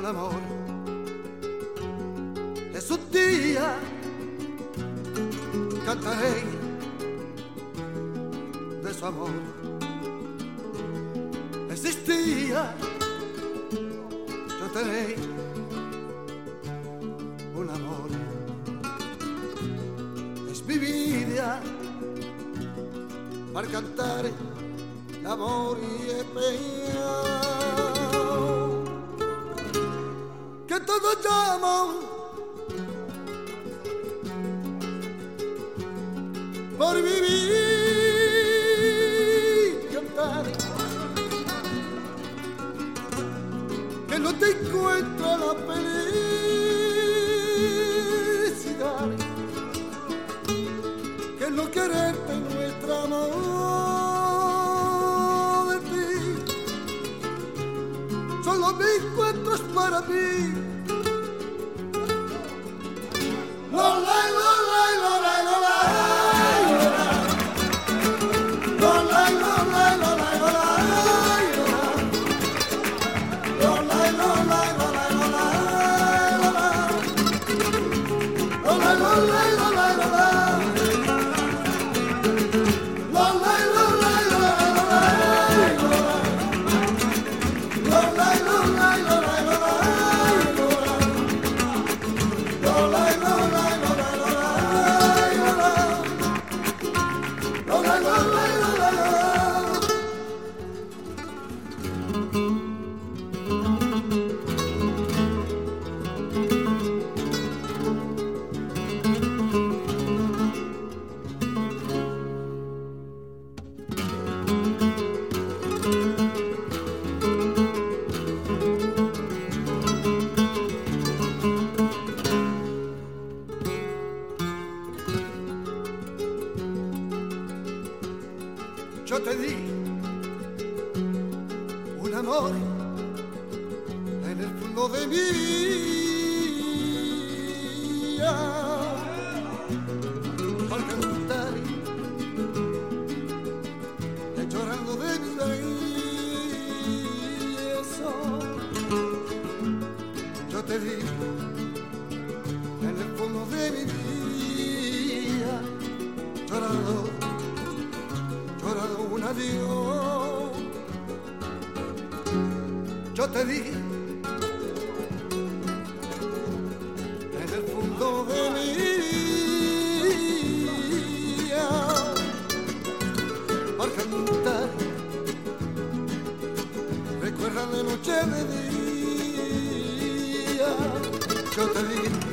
un amor. Es un día, cantaré de su amor. Existía, yo tenía un amor. Es mi vida para cantar l'amor y pecado que todos llaman por vivir, cantar, que no te encuentro la felicidad, que no quererte nuestro amor de ti, solo me encuentros para mí. Yo te di un amor en el fondo de mi vida para cantar llorando de mi beso. Yo te di en el fondo de mi vida llorando un adiós. Yo te di en el fondo de mi vida para cantar, recuerda de noche de día. Yo te di